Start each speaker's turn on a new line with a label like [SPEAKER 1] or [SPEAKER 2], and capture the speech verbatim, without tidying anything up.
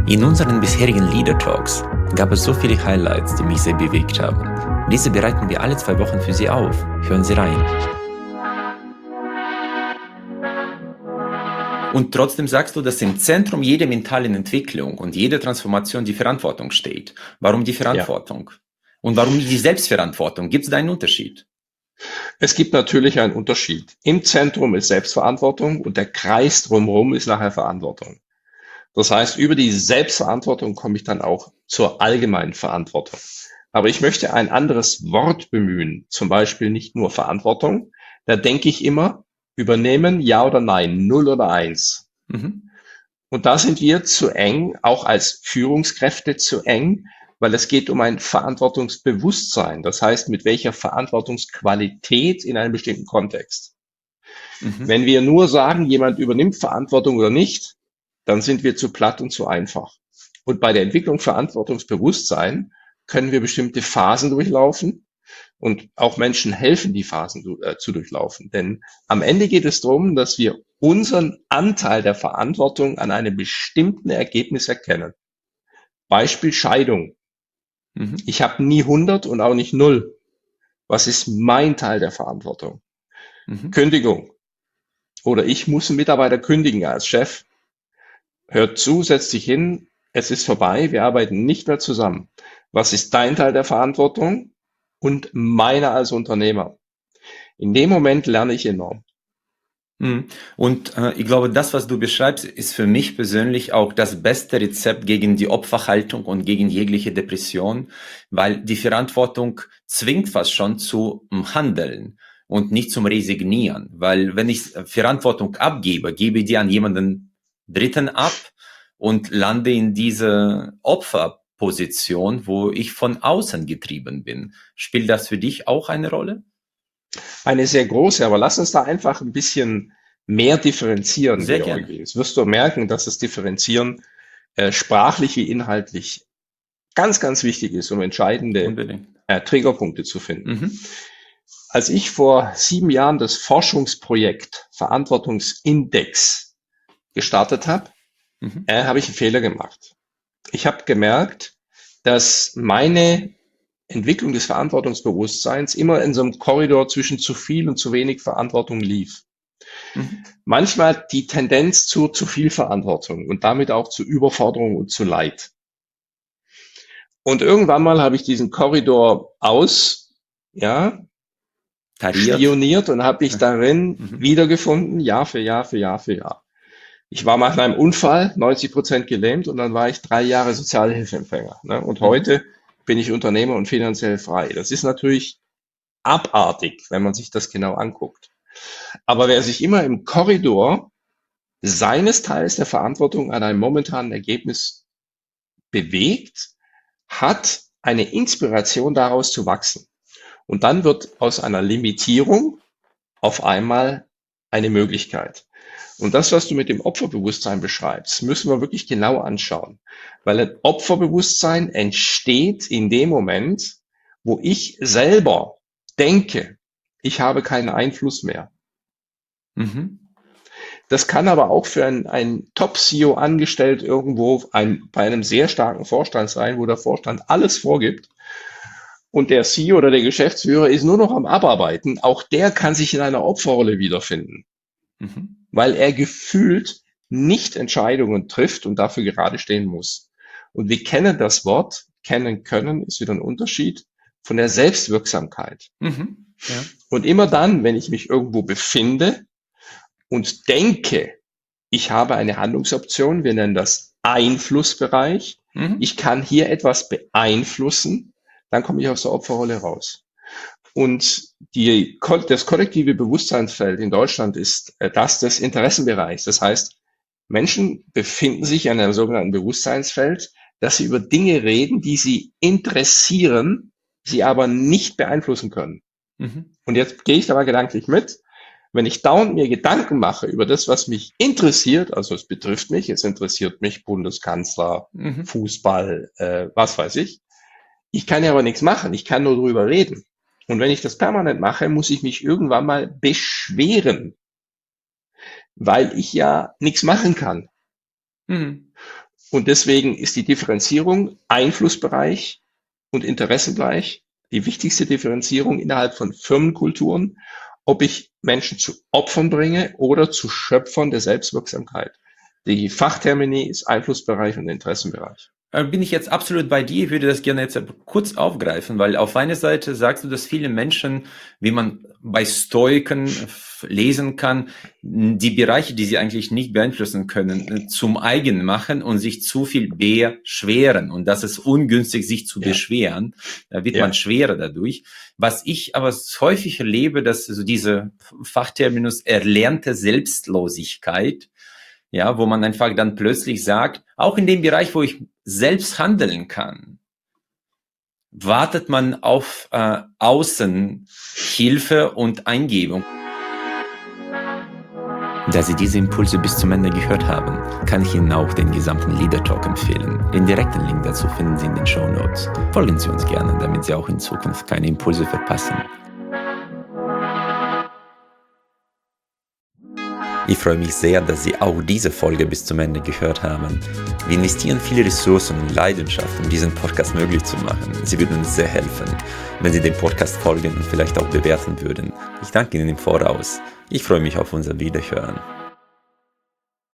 [SPEAKER 1] In unseren bisherigen Leader Talks gab es so viele Highlights, die mich sehr bewegt haben. Diese bereiten wir alle zwei Wochen für Sie auf. Hören Sie rein. Und trotzdem sagst du, dass im Zentrum jeder mentalen Entwicklung und jeder Transformation die Verantwortung steht. Warum die Verantwortung? Ja. Und warum nicht die Selbstverantwortung? Gibt es da einen Unterschied?
[SPEAKER 2] Es gibt natürlich einen Unterschied. Im Zentrum ist Selbstverantwortung und der Kreis drumherum ist nachher Verantwortung. Das heißt, über die Selbstverantwortung komme ich dann auch zur allgemeinen Verantwortung. Aber ich möchte ein anderes Wort bemühen, zum Beispiel nicht nur Verantwortung. Da denke ich immer, übernehmen, ja oder nein, null oder eins. Mhm. Und da sind wir zu eng, auch als Führungskräfte zu eng, weil es geht um ein Verantwortungsbewusstsein. Das heißt, mit welcher Verantwortungsqualität in einem bestimmten Kontext. Mhm. Wenn wir nur sagen, jemand übernimmt Verantwortung oder nicht, dann sind wir zu platt und zu einfach. Und bei der Entwicklung Verantwortungsbewusstsein können wir bestimmte Phasen durchlaufen und auch Menschen helfen, die Phasen zu, äh, zu durchlaufen. Denn am Ende geht es darum, dass wir unseren Anteil der Verantwortung an einem bestimmten Ergebnis erkennen. Beispiel Scheidung. Mhm. Ich habe nie hundert und auch nicht null. Was ist mein Teil der Verantwortung? Mhm. Kündigung. Oder ich muss einen Mitarbeiter kündigen als Chef. Hört zu, setzt dich hin, es ist vorbei, wir arbeiten nicht mehr zusammen. Was ist dein Teil der Verantwortung und meiner als Unternehmer? In dem Moment lerne ich enorm.
[SPEAKER 1] Und äh, ich glaube, das, was du beschreibst, ist für mich persönlich auch das beste Rezept gegen die Opferhaltung und gegen jegliche Depression, weil die Verantwortung zwingt fast schon zu Handeln und nicht zum Resignieren. Weil wenn ich Verantwortung abgebe, gebe ich die an jemanden Dritten ab und lande in diese Opferposition, wo ich von außen getrieben bin. Spielt das für dich auch eine Rolle?
[SPEAKER 2] Eine sehr große, aber lass uns da einfach ein bisschen mehr differenzieren.
[SPEAKER 1] Sehr gerne.
[SPEAKER 2] Jetzt wirst du merken, dass das Differenzieren äh, sprachlich wie inhaltlich ganz, ganz wichtig ist, um entscheidende äh, Triggerpunkte zu finden. Mhm. Als ich vor sieben Jahren das Forschungsprojekt Verantwortungsindex gestartet habe, mhm. äh, habe ich einen Fehler gemacht. Ich habe gemerkt, dass meine Entwicklung des Verantwortungsbewusstseins immer in so einem Korridor zwischen zu viel und zu wenig Verantwortung lief. Mhm. Manchmal die Tendenz zu zu viel Verantwortung und damit auch zu Überforderung und zu Leid. Und irgendwann mal habe ich diesen Korridor aus, ja, Tariert. spioniert und habe mich darin mhm. wiedergefunden, Jahr für Jahr für Jahr für Jahr. Ich war nach einem Unfall neunzig Prozent gelähmt und dann war ich drei Jahre Sozialhilfeempfänger. Ne? Und mhm. heute bin ich Unternehmer und finanziell frei. Das ist natürlich abartig, wenn man sich das genau anguckt. Aber wer sich immer im Korridor seines Teils der Verantwortung an einem momentanen Ergebnis bewegt, hat eine Inspiration daraus zu wachsen. Und dann wird aus einer Limitierung auf einmal eine Möglichkeit. Und das, was du mit dem Opferbewusstsein beschreibst, müssen wir wirklich genau anschauen. Weil ein Opferbewusstsein entsteht in dem Moment, wo ich selber denke, ich habe keinen Einfluss mehr. Mhm. Das kann aber auch für einen, einen Top-C E O angestellt irgendwo ein, bei einem sehr starken Vorstand sein, wo der Vorstand alles vorgibt. Und der C E O oder der Geschäftsführer ist nur noch am Abarbeiten. Auch der kann sich in einer Opferrolle wiederfinden. Mhm. Weil er gefühlt nicht Entscheidungen trifft und dafür gerade stehen muss. Und wir kennen das Wort, kennen können, ist wieder ein Unterschied von der Selbstwirksamkeit. Mhm. Ja. Und immer dann, wenn ich mich irgendwo befinde und denke, ich habe eine Handlungsoption, wir nennen das Einflussbereich, mhm. ich kann hier etwas beeinflussen, dann komme ich aus der Opferrolle raus. Und die, das kollektive Bewusstseinsfeld in Deutschland ist das des Interessenbereichs. Das heißt, Menschen befinden sich in einem sogenannten Bewusstseinsfeld, dass sie über Dinge reden, die sie interessieren, sie aber nicht beeinflussen können. Mhm. Und jetzt gehe ich da mal gedanklich mit. Wenn ich dauernd mir Gedanken mache über das, was mich interessiert, also es betrifft mich, es interessiert mich Bundeskanzler, mhm. Fußball, äh, was weiß ich. Ich kann ja aber nichts machen, ich kann nur drüber reden. Und wenn ich das permanent mache, muss ich mich irgendwann mal beschweren, weil ich ja nichts machen kann. Mhm. Und deswegen ist die Differenzierung Einflussbereich und Interessenbereich die wichtigste Differenzierung innerhalb von Firmenkulturen, ob ich Menschen zu Opfern bringe oder zu Schöpfern der Selbstwirksamkeit. Die Fachtermini ist Einflussbereich und Interessenbereich.
[SPEAKER 1] Bin ich jetzt absolut bei dir. Ich würde das gerne jetzt kurz aufgreifen, weil auf einer Seite sagst du, dass viele Menschen, wie man bei Stoikern lesen kann, die Bereiche, die sie eigentlich nicht beeinflussen können, zum eigen machen und sich zu viel beschweren. Und das ist ungünstig, sich zu ja. beschweren. Da wird ja. man schwerer dadurch. Was ich aber häufig erlebe, dass so diese Fachterminus erlernte Selbstlosigkeit, ja, wo man einfach dann plötzlich sagt, auch in dem Bereich, wo ich selbst handeln kann, wartet man auf äh, Außenhilfe und Eingebung. Da Sie diese Impulse bis zum Ende gehört haben, kann ich Ihnen auch den gesamten Leader Talk empfehlen. Den direkten Link dazu finden Sie in den Shownotes. Folgen Sie uns gerne, damit Sie auch in Zukunft keine Impulse verpassen. Ich freue mich sehr, dass Sie auch diese Folge bis zum Ende gehört haben. Wir investieren viele Ressourcen und Leidenschaft, um diesen Podcast möglich zu machen. Sie würden uns sehr helfen, wenn Sie dem Podcast folgen und vielleicht auch bewerten würden. Ich danke Ihnen im Voraus. Ich freue mich auf unser Wiederhören.